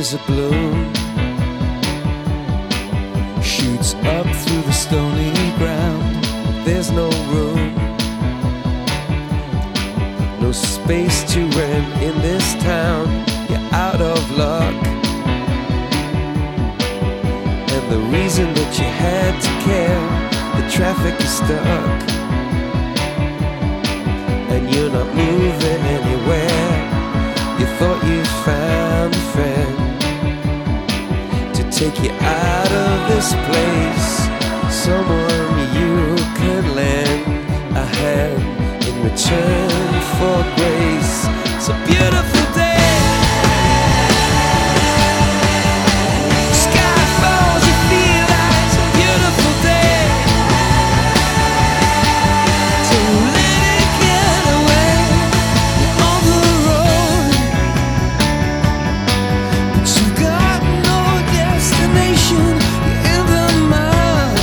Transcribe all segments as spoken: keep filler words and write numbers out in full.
There's a bloom shoots up through the stony ground. There's no room, no space to rent in this town. You're out of luck, and the reason that you had to care, the traffic is stuck, and you're not moving anywhere. You thought you found a friend to take you out of this place, someone you could lend a hand in return for grace. It's a beautiful day. Sky falls, you feel like it's a beautiful day. So let it get away. You're on the road, but you've got no destination. You're in the mud,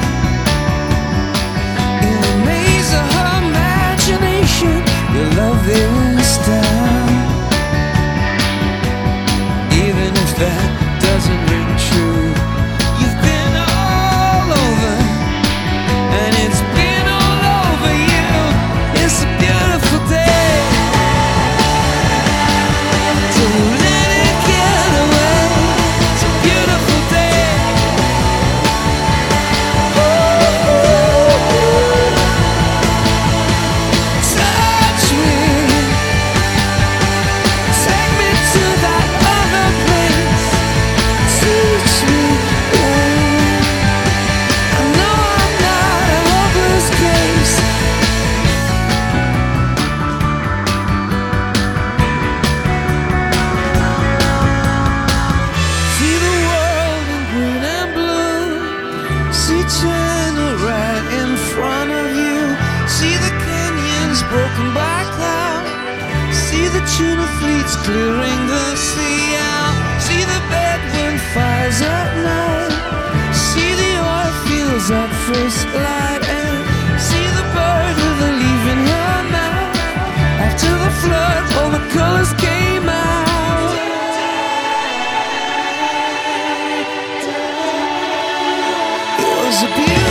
in a maze of her imagination. Your love is down, even if that doesn't ring true. You've been all over, and it's been all over you. It's a beautiful day, so let it get away. It's a beautiful day. Touch me, take me to that other place. Teach me, babe. I know I'm not a hopeless case. See the world in green and blue. See China right in front of you. See the canyons broken by cloud. See the tuna fleets clearing the sea out. See the bedroom fires at night. See the oil fields at first light. And see the bird with a leaf in her mouth. After the flood, all the colors came out. It was a beautiful